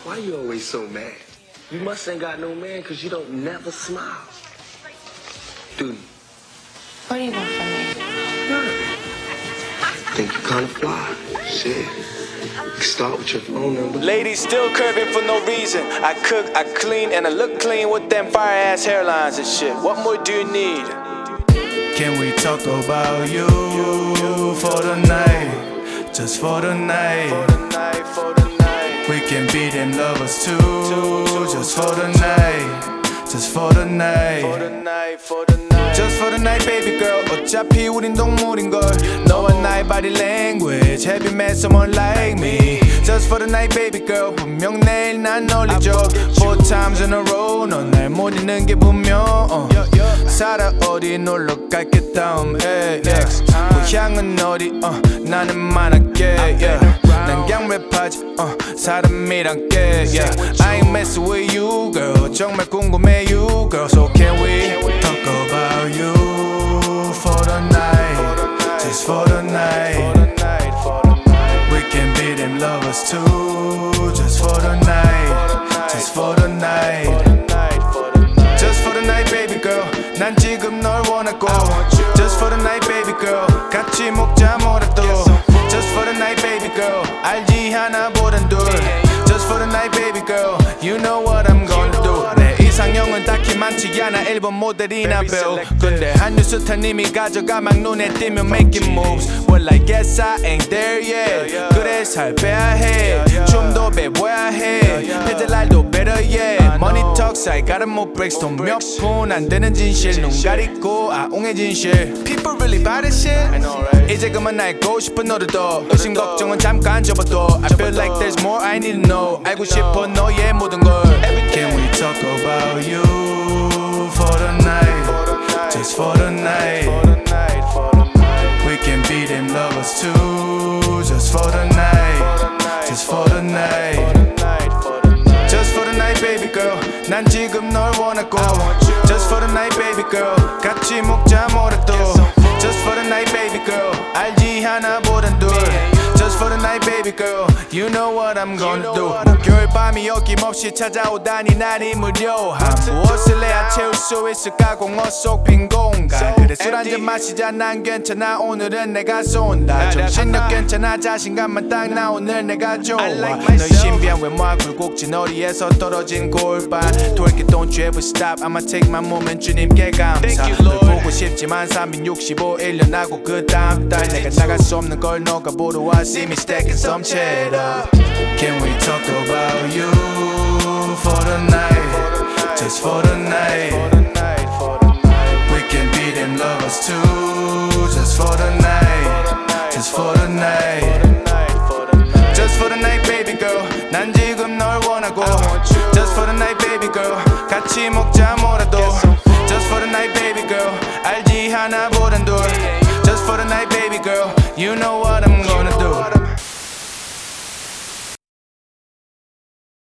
Why you always so mad? You must ain't got no man because you don't never smile. Do you? What do you want from me? Nothing. Think you kind of fly. Shit. You can start with your phone number. Ladies still curving for no reason. I cook, I clean, and I look clean with them fire-ass hairlines and shit. What more do you need? Can we talk about you for the night? Just for the night. We can be them lovers too. Just for the night. Just for the night. Just for the night, baby girl. 어차피 우린 동물인걸. 너와 나의 body language. Have you met someone like me? Just for the night, baby girl. 분명 내일 난 놀리죠. 4 times in a row. 넌 날 못 잊는 게 분명. 살아 어디 놀러 갈게 다음에. 고향은 어디? 나는 만할게. 난 그냥 랩하지. 사람이란 게. I ain't messing with you, girl. 정말 궁금해, you, girl. So can we talk about you for the night? Just for the night. We can be them lovers too. Just for the night. Just for the night. Just for the night, baby girl. 난 지금 널 원하고. Just for the night, baby girl. 같이 먹자 뭐라도. Just for the night, baby girl. 알지 하나보단 둘. Just for the night, baby girl. You know what I'm gonna do. 내 이상형은 딱히 많지 않아. 일본 모델이나 배우. 근데 한 뉴스타님이 가져가 막 눈에 띄면 making moves. Well I guess I ain't there yet. 그래 살 빼야 해. 춤도 배워야 해. 페달날도 better yet. Money talks I got more breaks. 돈 몇 푼 안 되는 진실. 눈 가리고 아웅의 진실. People really buy this shit. 이제 그만 알고 싶은 너들도. 의심 걱정은 잠깐 접어둬. I feel like there's more I need to know. 알고 싶어 너의 모든 걸. Can we talk about you for the night? Just for the night. We can be them lovers too. Just for the night. Just for the night. Just for the night, baby girl. 난 지금 널 원하고. Just for the night, baby girl. 같이 먹자 뭐라도. Just for the night, baby girl. 알지 하나보단 둘. Just for the night, baby girl. You know what I'm gonna do. 겨울밤이 어김없이 찾아오다니 날이 무료함. 무엇을 해야 채울 수 있을까 공허 속 빈 공간. 그래 술 한잔 마시자 난 괜찮아 오늘은 내가 쏜다. 정신력 괜찮아 자신감만 딱 나 오늘 내가 좋아. 너의 신비한 외모와 굴곡진 허리에서 떨어진 골반. Twerk it don't you ever stop. I'ma take my moment 주님께 감사. 널 보고 싶지만 365 1년 하고 그 다음 달 내가 나갈 수 없는 걸 너가 보러 와. See me stacking some cheddar. Can we talk about you for the night? Just for the night. We can be them lovers too. Just for the night. Just for the night. Just for the night, baby girl. 난 지금 널 원하고. Just for the night, baby girl. 같이 먹자 뭐라도. Just for the night, baby girl. 알지 하나보단 둘. Just for the night, baby girl. You know what I'm